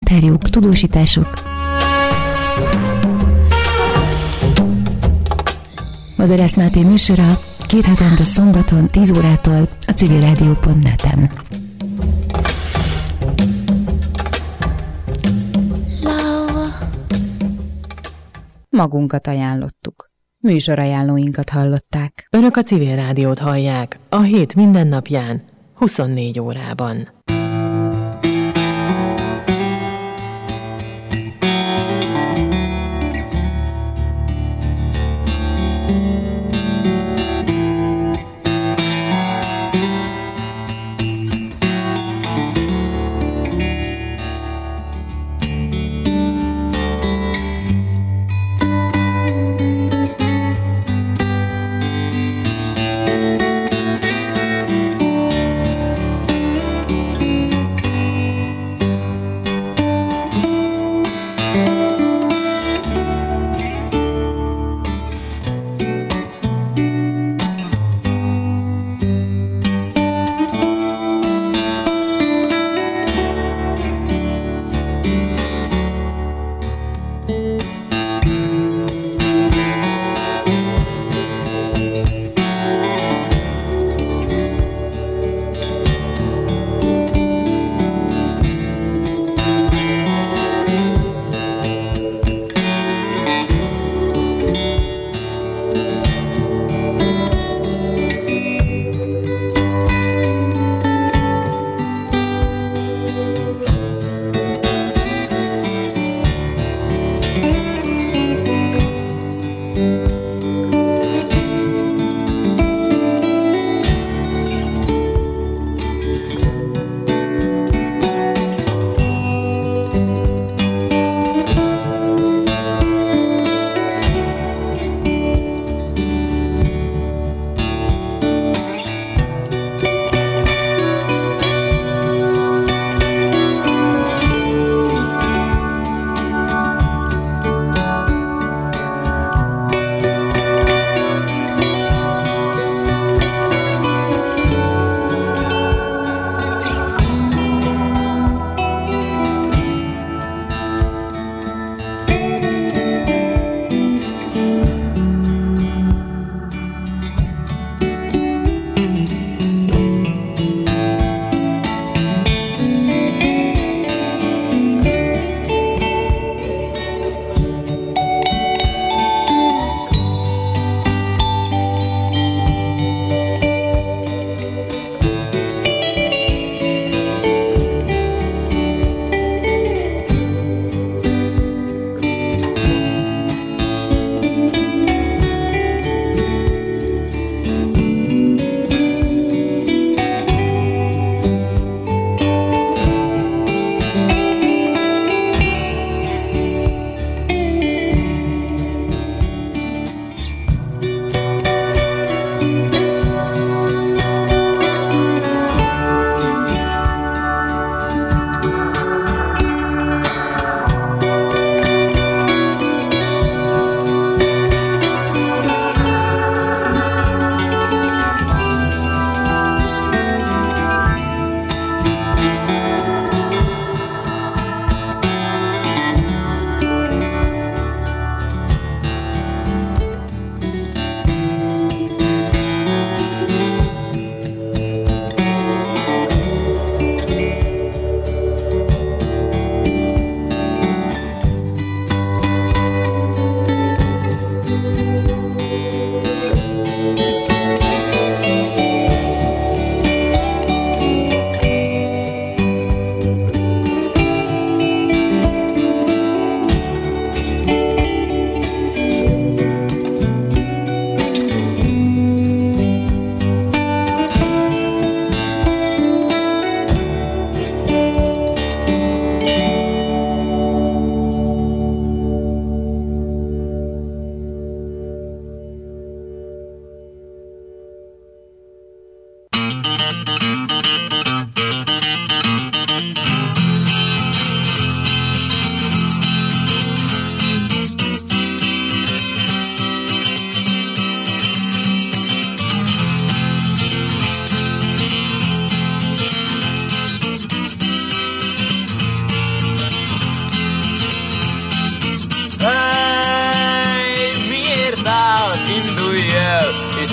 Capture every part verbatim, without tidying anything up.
interjúk, tudósítások. Madarász Máté műsora két hetente szombaton tíz órától a civilrádió pont net-en. Magunkat ajánlottuk. Műsorajánlóinkat hallották. Önök a Civil Rádiót hallják a hét minden napján, huszonnégy órában.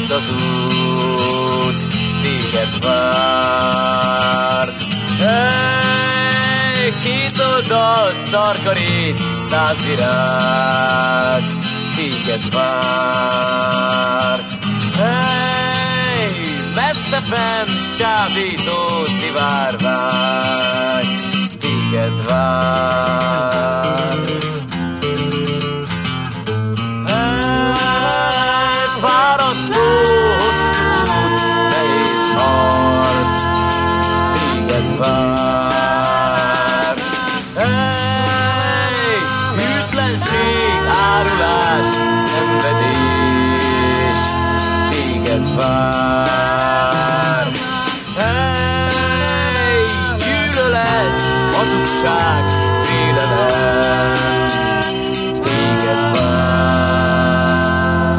itt az út, téged vár. Hey, két oldalt tarkarít, száz virág, téged vár. Hey, messze fenn csábító szivárvány, téged vár. Hey, fárasztó hosszú út, nehéz harc, téged vár. Hey, hűtlenség, árulás, szenvedés, téged vár. Hey, gyűlölet, hazugság, félelem, téged vár.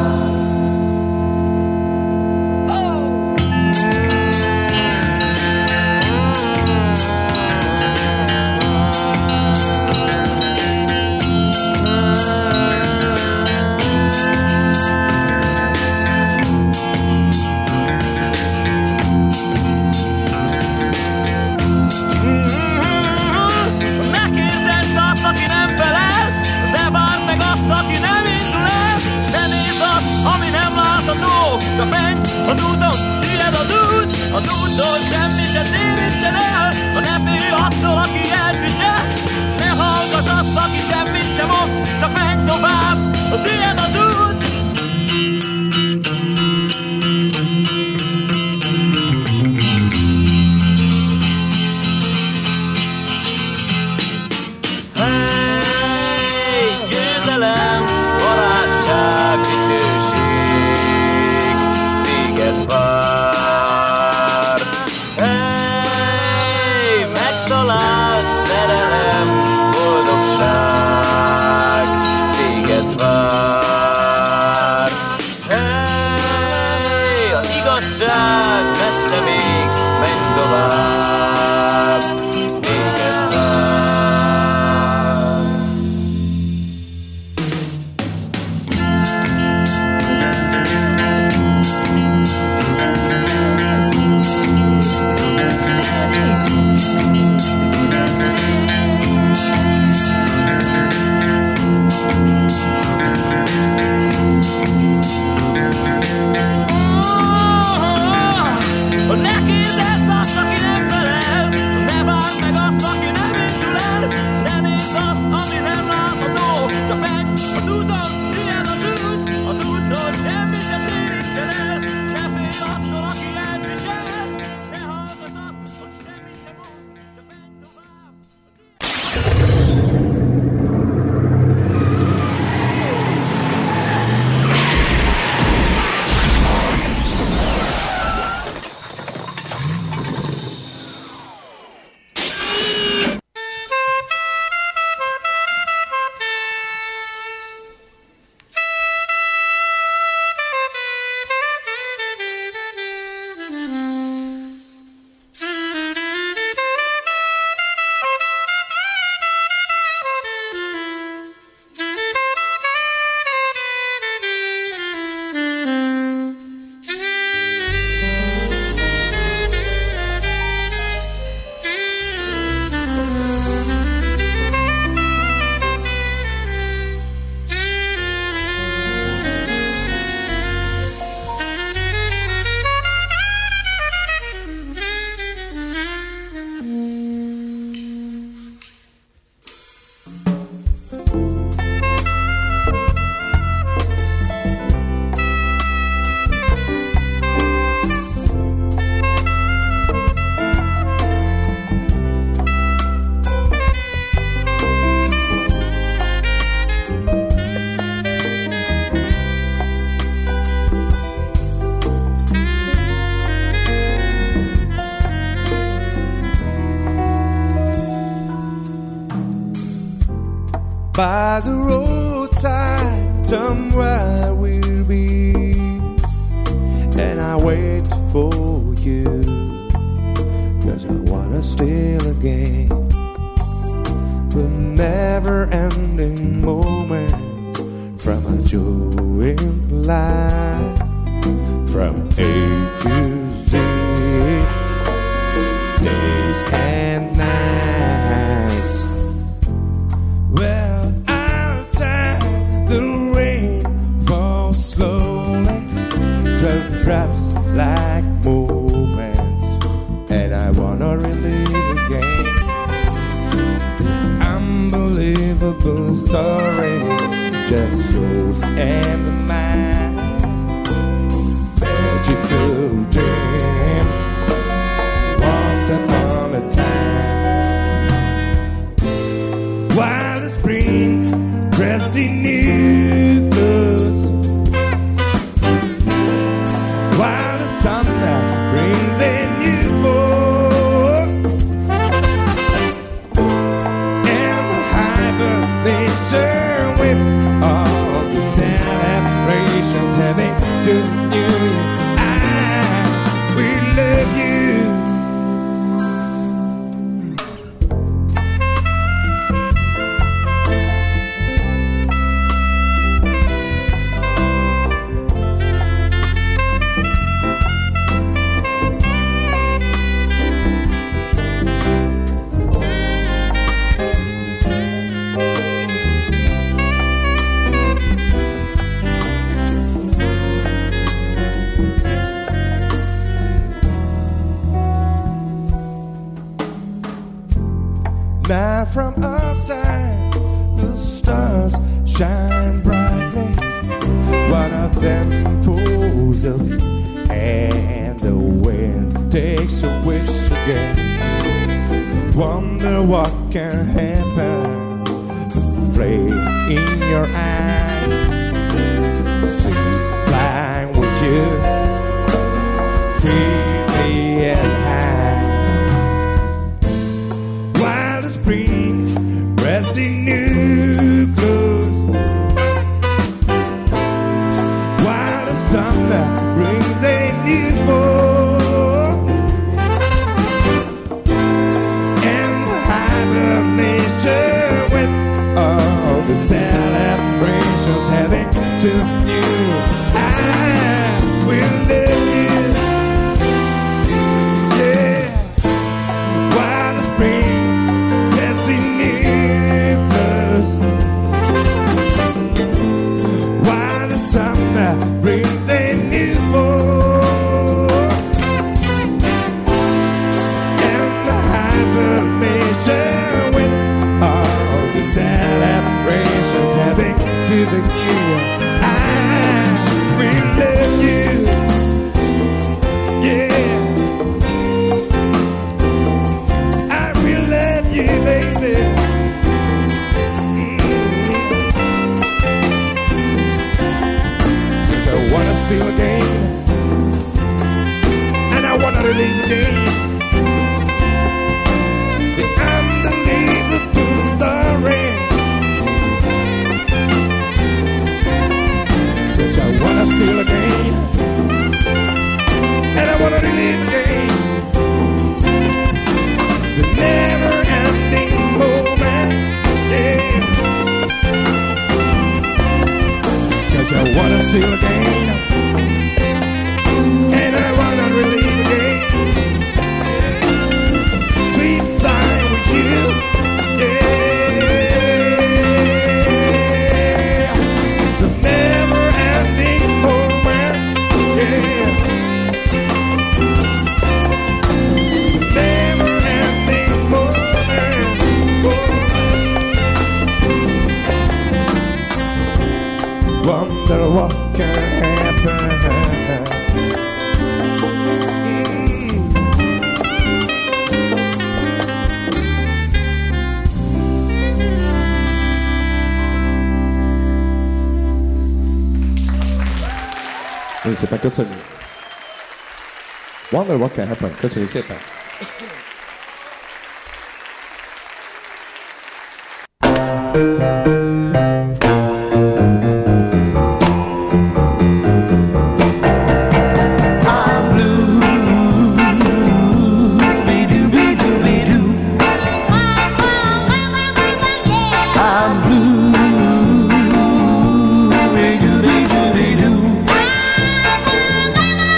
Csak menj az úton, tiéd az út, az úton semmi se térítsen el, ha ne félj attól, aki elvisel. Ne hallgass azt, aki semmit sem mond, csak menj tovább, a tiéd az út. Hey, győzelem, barátság, dicsőség, téged vár. Hey, megtalált szerelem, boldogság, téged vár. Hey, az igazság messze még, menj tovább, téged vár. Ne kérdezd azt, aki nem felel, ne várd meg azt, aki nem indul el, ne nézd azt, ami nem látható, csak menj az úton, tiéd az út, az úton semmi sem térítsen el, ne félj attól, aki elvisel, ne hallgass azt, hogy semmit sem mond, csak menj tovább. By the roadside, somewhere we'll be, and I wait for you, 'cause I wanna steal again the never-ending moment from a joy in life, from A to Z, days and nights. Well, outside the rain falls slowly, the drops like moments, and I wanna relive again. Unbelievable story, just yours and mine. Magical dream, once upon a time. While the spring dressed in new clothes, while the summer brings a new fall, and the hibernation with all the celebrations heading to New Year. I will love you. Now from outside the stars shine brightly. One of them falls off and the wind takes a wish again. Wonder what can happen. Flame in your eye, sweet flying with you, freely and high. While the spring dressed in new clothes, while the summer brings a new fall, and the hibernation with all the celebrations heading to you. I will live you, yeah. While the spring dressed in new clothes, while the summer brings a new fall, and the hibernation with all the celebrations heading to the new year. I will love you, yeah. I will love you, baby. Mm. 'Cause I wanna steal again, and I wanna relive again. The unbelievable story. 'Cause I wanna steal again, and I wanna relive again. The never-ending moment, yeah. 'Cause I wanna steal again, and I wanna relive again. Yeah. Sweet time with you, yeah. The never-ending moment, yeah. The never-ending moment, oh. Wonder what can happen. Nagyon szépen köszönjük. Wonder what can happen. Köszönjük szépen. I'm blue,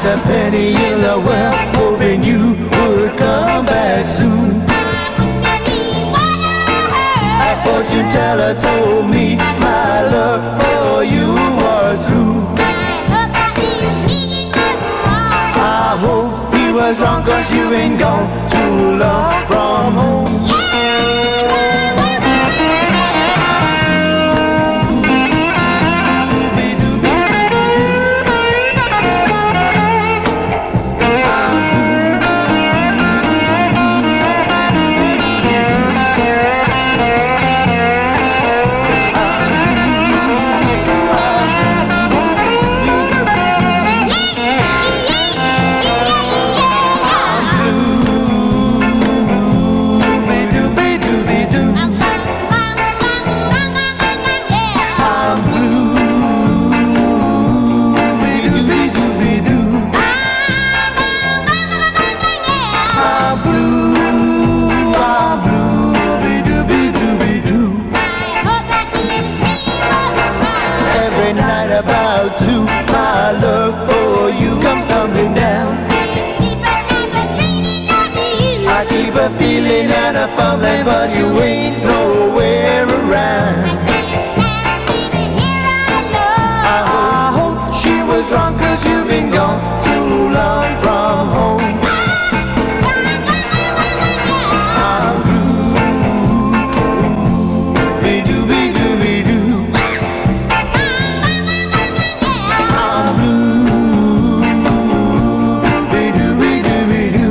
a penny in the well, hoping you would come back soon. A fortune teller told me my love for you was true. I hope he was wrong, 'cause you ain't gone too long from home. Feeling and a fumbling, but you ain't nowhere around. I hope she was wrong, 'cause you've been gone too long from home. I'm blue, be-doo-be-doo-be-doo. I'm blue, be-doo-be-doo-be-doo.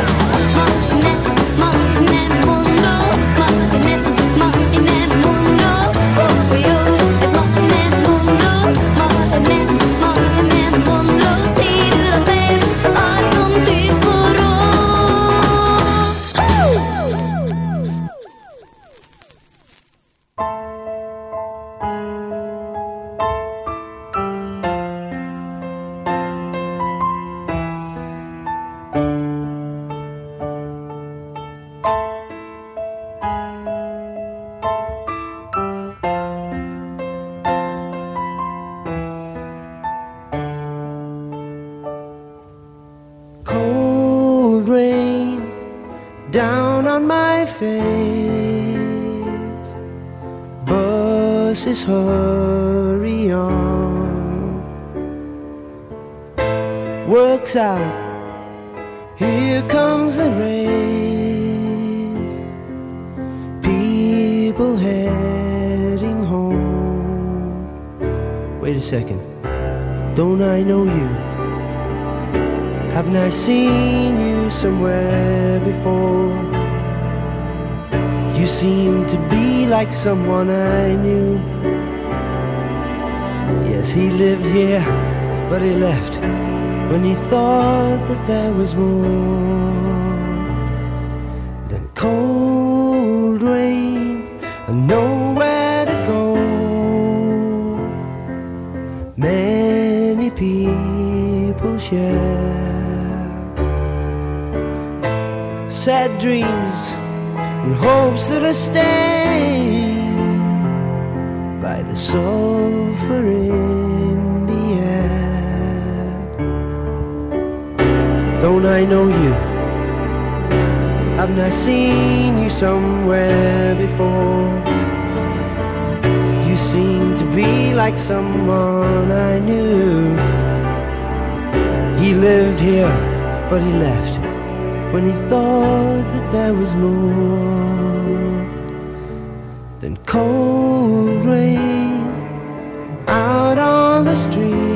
Monroe, Cold rain down on my face, buses hurry on. Works out, here comes the race, people heading home. Wait a second, don't I know you? Haven't I seen you somewhere before? You seem to be like someone I knew. Yes, he lived here, but he left when he thought that there was more than cold rain and nowhere to go. Many people share sad dreams and hopes that are stained by the sulfur in the air. Don't I know you? Haven't I seen you somewhere before? You seem to be like someone I knew. He lived here, but he left when he thought that there was more than cold rain out on the street.